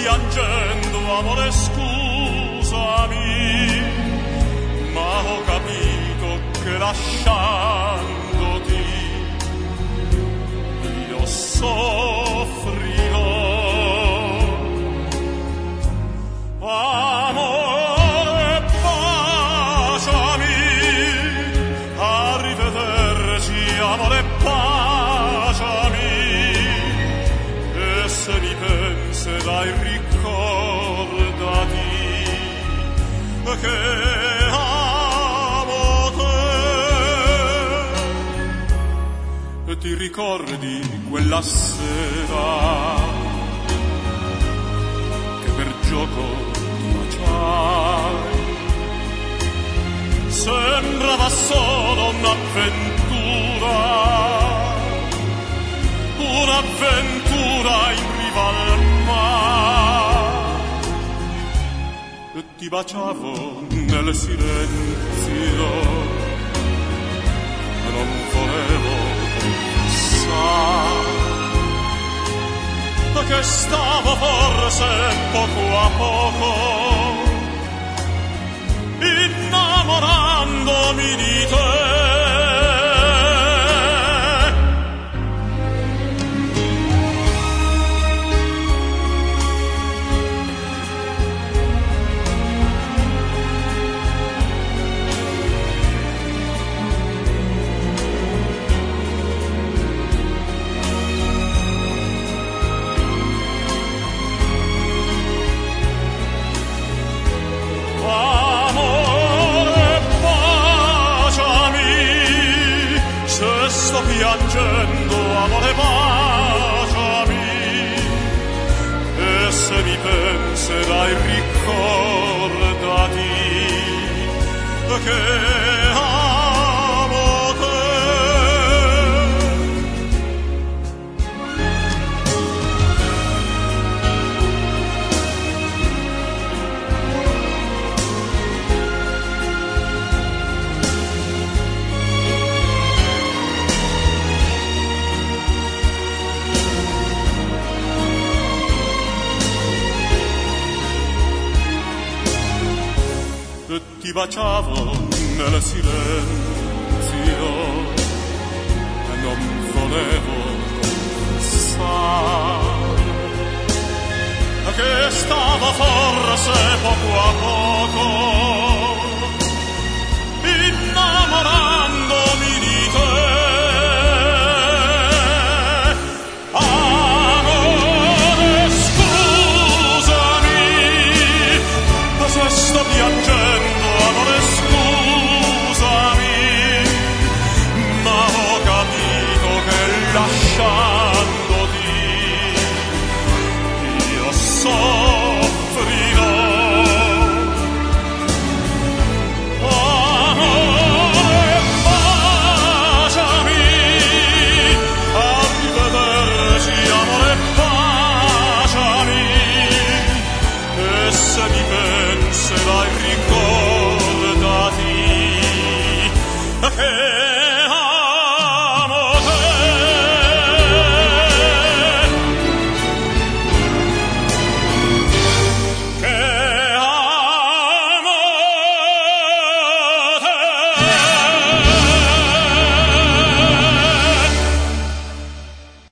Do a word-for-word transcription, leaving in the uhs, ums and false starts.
piangendo, amore, scusami, ma ho capito che lasciandoti io soffrirò. Amore, baciami, arrivederci, amore, baciami, e se mi penserai ricordati che amo te. E ti ricordi quella sera che per gioco ti baciai? Sembrava solo un'avventura, un'avventura in riva al mare, e ti baciavo nel silenzio e non volevo confessare che stavo forse poco a poco innamorandomi di te. Piangendo, amore, baciami, e se mi penserai ricordati che amo te. Ti baciavo nel silenzio e non volevo confessare che stavo forse poco a poco